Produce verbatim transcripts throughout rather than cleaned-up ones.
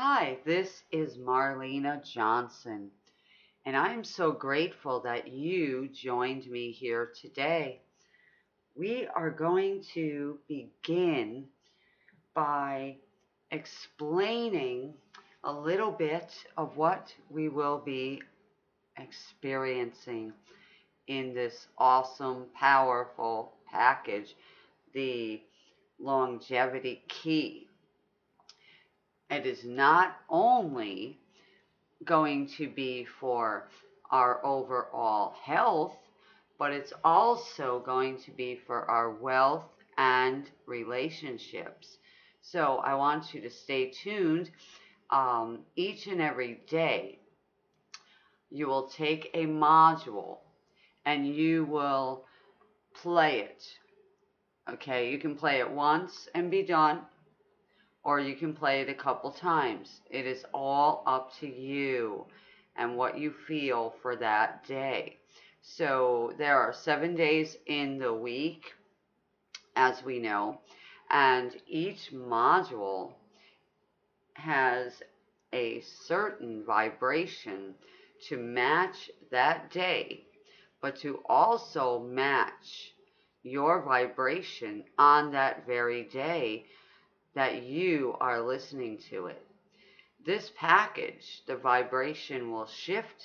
Hi, this is Marlena Johnson, and I am so grateful that you joined me here today. We are going to begin by explaining a little bit of what we will be experiencing in this awesome, powerful package, the Longevity Key. It is not only going to be for our overall health, but it's also going to be for our wealth and relationships. So I want you to stay tuned. Um, each and every day, you will take a module and you will play it. Okay, you can play it once and be done, or you can play it a couple times. It is all up to you and what you feel for that day. So there are seven days in the week, as we know, and each module has a certain vibration to match that day, but to also match your vibration on that very day that you are listening to it. This package, the vibration will shift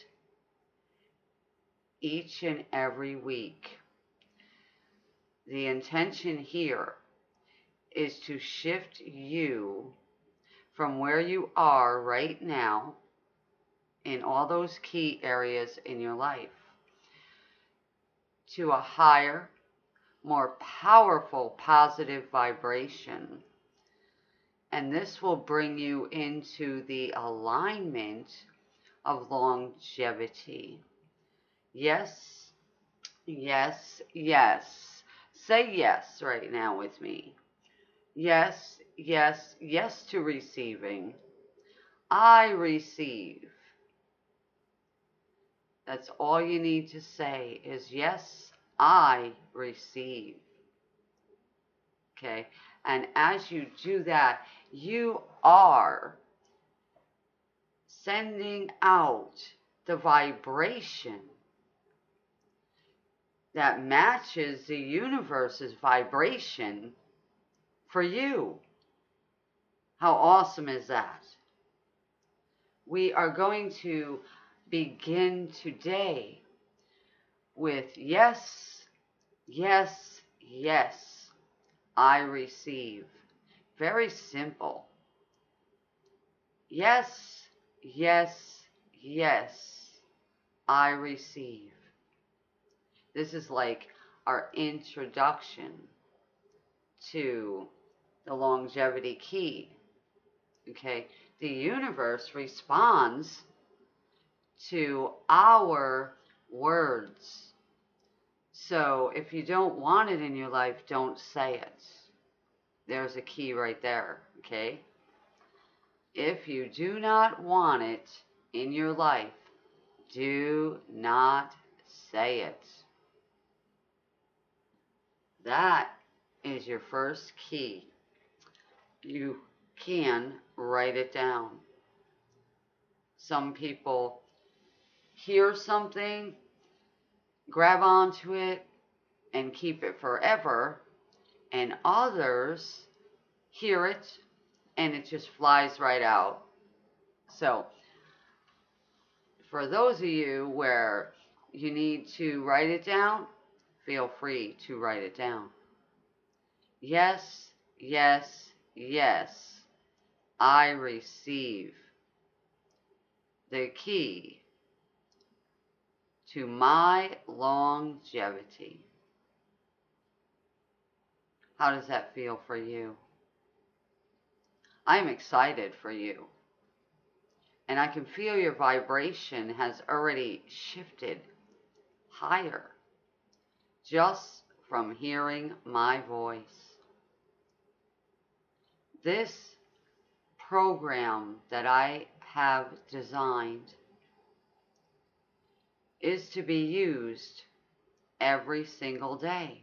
each and every week. The intention here is to shift you from where you are right now in all those key areas in your life to a higher, more powerful, positive vibration. And this will bring you into the alignment of longevity. Yes, yes, yes. Say yes right now with me. Yes, yes, yes to receiving. I receive. That's all you need to say is yes, I receive. Okay? And as you do that, you are sending out the vibration that matches the universe's vibration for you. How awesome is that? We are going to begin today with yes, yes, yes, I receive. Very simple. Yes, yes, yes, I receive. This is like our introduction to the longevity key. Okay, the universe responds to our words. So if you don't want it in your life, don't say it. There's a key right there, okay? If you do not want it in your life, do not say it. That is your first key. You can write it down. Some people hear something, grab onto it, and keep it forever, and others hear it and it just flies right out. So, for those of you where you need to write it down, feel free to write it down. Yes, yes, yes, I receive the key to my longevity. How does that feel for you? I'm excited for you. And I can feel your vibration has already shifted higher just from hearing my voice. This program that I have designed is to be used every single day.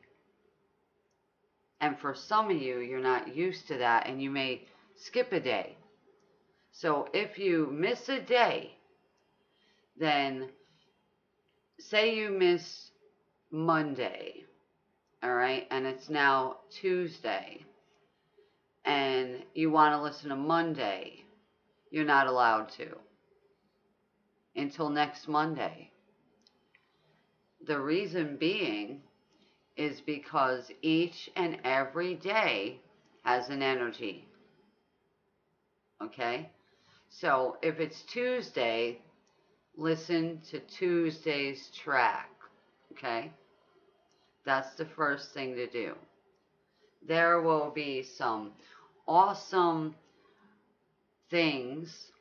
And for some of you, you're not used to that and you may skip a day. So if you miss a day, then say you miss Monday, all right, and it's now Tuesday, and you want to listen to Monday, you're not allowed to until next Monday. The reason being is because each and every day has an energy. Okay? So if it's Tuesday, listen to Tuesday's track. Okay? That's the first thing to do. There will be some awesome things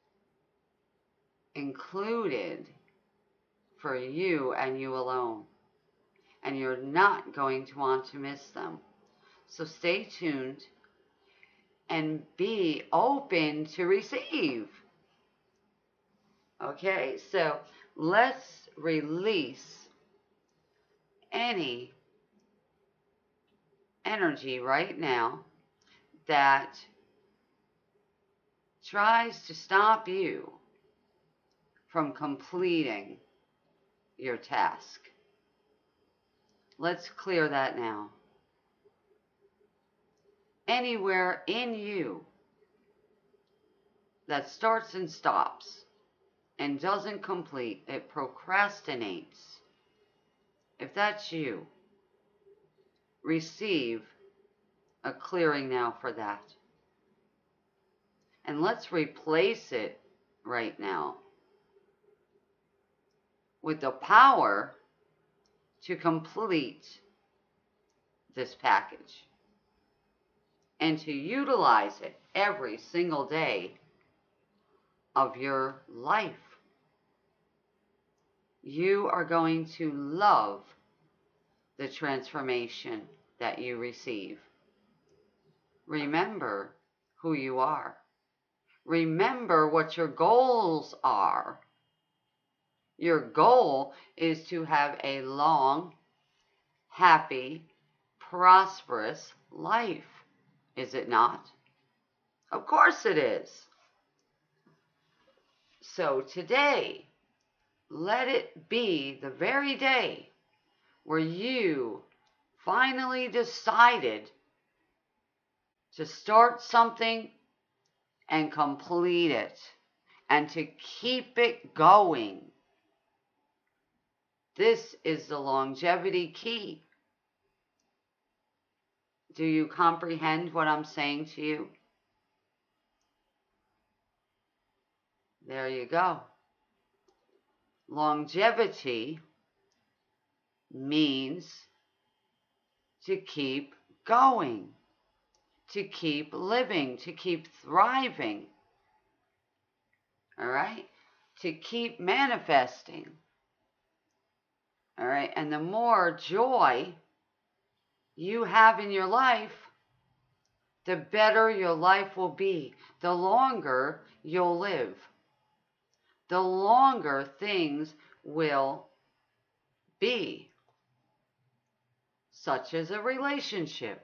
included for you and you alone. And you're not going to want to miss them. So stay tuned and be open to receive. Okay, so let's release any energy right now that tries to stop you from completing your task. Let's clear that now. Anywhere in you that starts and stops and doesn't complete, it procrastinates. If that's you, receive a clearing now for that. And let's replace it right now with the power to complete this package and to utilize it every single day of your life. You are going to love the transformation that you receive. Remember who you are. Remember what your goals are. Your goal is to have a long, happy, prosperous life. Is it not? Of course it is. So today, let it be the very day where you finally decided to start something and complete it and to keep it going. This is the longevity key. Do you comprehend what I'm saying to you? There you go. Longevity means to keep going, to keep living, to keep thriving. All right? To keep manifesting. All right? And the more joy you have in your life, the better your life will be. The longer you'll live. The longer things will be. Such as a relationship.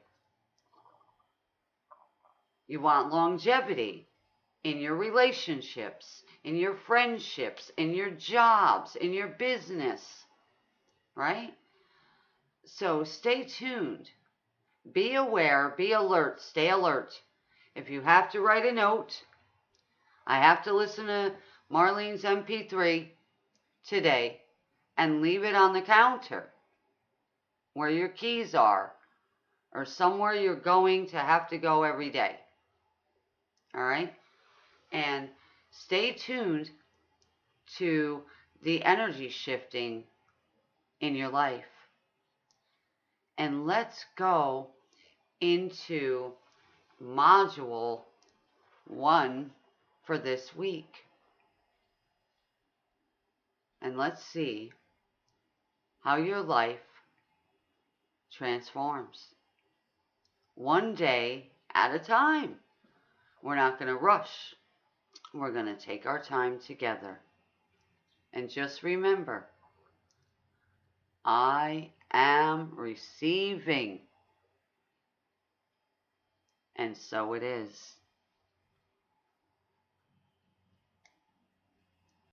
You want longevity in your relationships, in your friendships, in your jobs, in your business. Right? So stay tuned. Be aware, be alert, stay alert. If you have to write a note, I have to listen to Marlene's M P three today and leave it on the counter where your keys are or somewhere you're going to have to go every day. All right? And stay tuned to the energy shifting in your life. And let's go into module one for this week. And let's see how your life transforms. One day at a time. We're not going to rush. We're going to take our time together. And just remember, I am receiving. And so it is.